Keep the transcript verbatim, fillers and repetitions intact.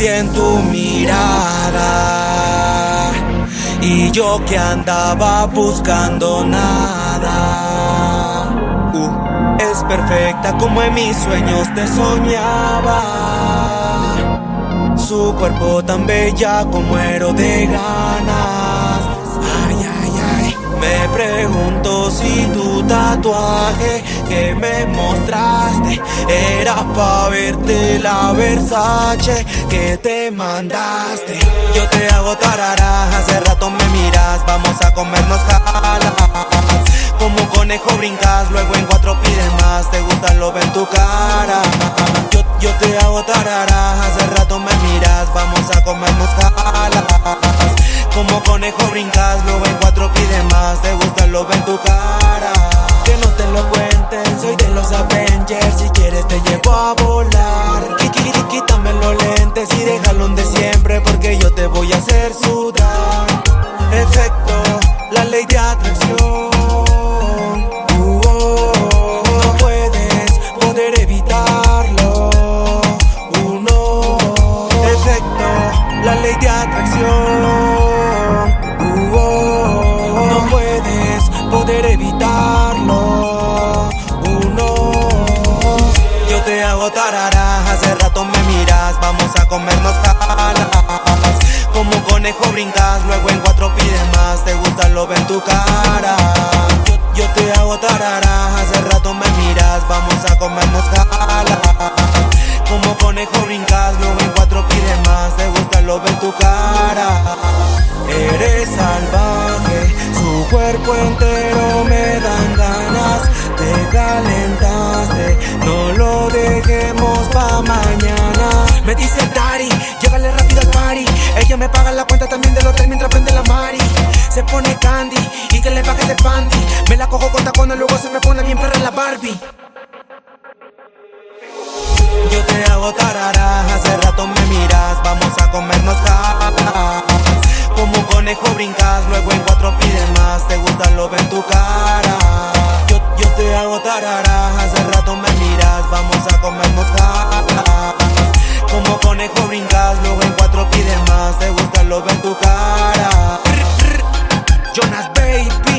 perdí en tu mirada, y yo que andaba buscando nada. Uh, es perfecta como en mis sueños te soñaba, su cuerpo tan bella como muero de ganas. Ay, ay, ay, me pregunto si tu tatuaje que me mostraste era pa' verte la Versace que te mandaste. Yo te hago tarara, hace rato me miras, vamos a comernos jalas. Como un conejo brincas, luego en cuatro pides más, te gusta lo ve en tu cara. Yo, yo te hago tarara, hace rato me miras, vamos a comernos jalas. Como conejo brincas, luego en cuatro pides más, te gusta lo ve en tu cara. Que no te lo cuenten, soy de los Avengers, si quieres te llevo a volar. Quítame los lentes y déjalo donde siempre, porque yo te voy a hacer sudar. Efecto, la ley de atracción. Uh, oh, oh, no puedes poder evitarlo. Uh, no. Efecto, la ley de atracción. Uh, oh, oh, no puedes poder evitarlo. Uh, no. Yo te hago tarara, hace rato me miras, vamos a comernos jalas. Como un conejo brincas, luego en cuatro pides más, te gusta lo ve en tu cara. Yo, yo te hago tarara, hace rato me miras, vamos a comernos jalas. Como conejo brincas, luego en cuatro pides más, te gusta lo ve en tu cara. Eres salvaje, su cuerpo entero me dan ganas. Te calentaste, no lo dejemos pa' mañana. Me dice Dari, llévale rápido al party. Ella me paga la cuenta también del hotel mientras prende la mari. Se pone candy y que le baje de panty. Me la cojo con tacones, luego se me pone bien perra la Barbie. Yo te hago tarara, hace rato me miras, vamos a comernos jalas. Como un conejo brincas, luego en cuatro pides más, te gusta lo ve en tu cara. Yo, yo te hago tarara, hace rato me miras, vamos a comernos jalas. Como conejo brincas, luego en cuatro pides más, te gusta lo ve en tu cara. Jonas Baby.